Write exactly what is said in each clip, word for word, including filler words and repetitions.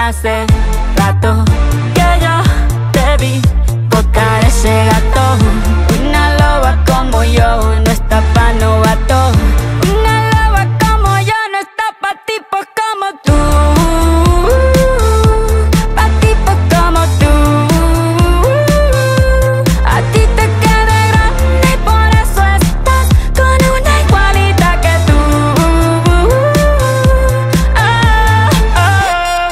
hace rato que yo te vi tocar ese gato. Una loba como yo no está pa' novato. Una loba como yo no está pa' tipos como tú. Pa' tipos como tú. A ti te queda grande y por eso estás con una igualita que tú. Oh, oh.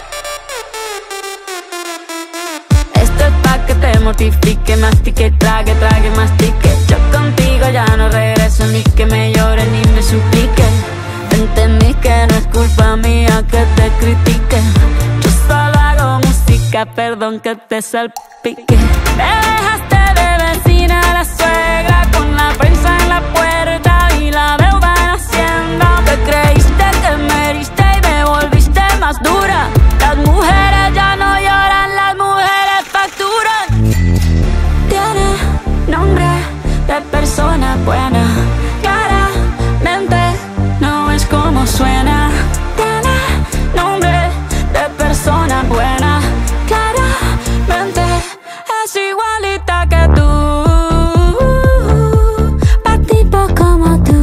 Esto es pa' que te mortifique, mastique, trague, trague, mastique. Yo contigo ya no regreso, ni que me llore ni me suplique. Entendí que no es culpa mía que te critique. Yo solo hago música, perdón que te salpique. Me dejaste de vecina a la suegra, con la prensa en la puerta y la deuda en Hacienda. Te creíste que me heriste y me volviste más dura. Las mujeres ya no lloran, las mujeres facturan. Tiene nombre de persona buena, claramente no es como suena. Tiene nombre de persona buena, claramente es igualita que tú. Pa' tipo como tú.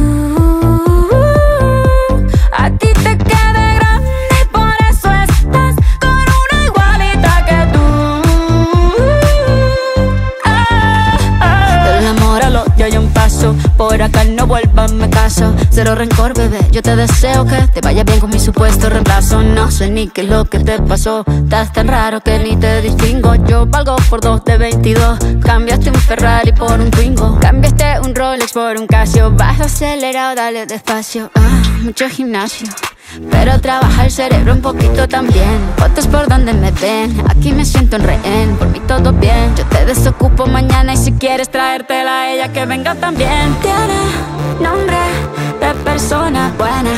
A ti te queda grande y por eso estás con una igualita que tú. Ah, ah. Del amor al odio hay un paso, por acá no vuelvas, me caso. Cero rencor, bebé, yo te deseo que te vaya bien con mi supuesto reemplazo. No sé ni qué es lo que te pasó, estás tan raro que ni te distingo. Yo valgo por dos de veintidós, cambiaste un Ferrari por un Twingo. Cambiaste un Rolex por un Casio, vas acelerado, dale despacio. Ah, mucho gimnasio, pero trabaja el cerebro un poquito también. Fotos por donde me ven, aquí me siento en rehén. Por mí todo bien, yo te desocupo mañana y si quieres traértela a ella que venga también. Tiene nombre de persona buena,